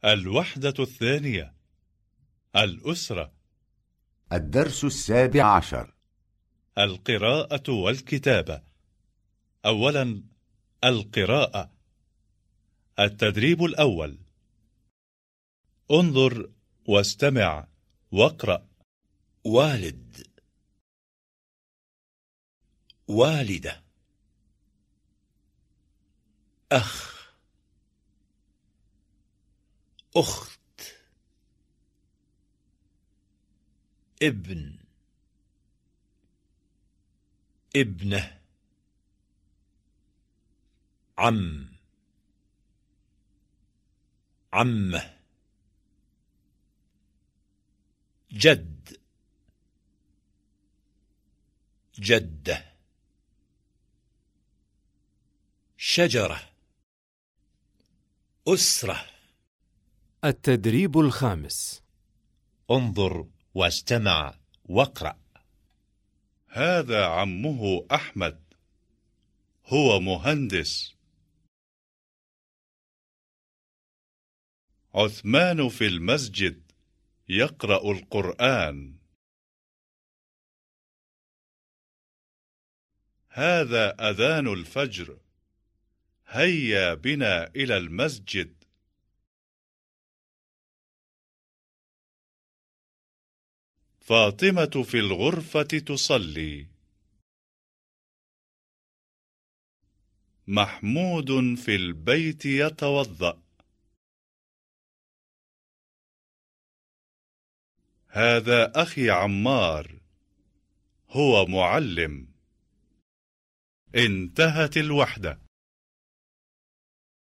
الوحدة الثانية. الأسرة. الدرس 17. القراءة والكتابة. أولا، القراءة. التدريب الأول: انظر واستمع واقرأ. والد، والدة، أخ، أخت، ابن، ابنة، عم، عمة، جد، جدة، شجرة، أسرة. التدريب الخامس: انظر واستمع واقرأ. هذا عمه أحمد، هو مهندس. عثمان في المسجد يقرأ القرآن. هذا أذان الفجر، هيا بنا إلى المسجد. فاطمة في الغرفة تصلي. محمود في البيت يتوضأ. هذا أخي عمار، هو معلم. انتهت الوحدة.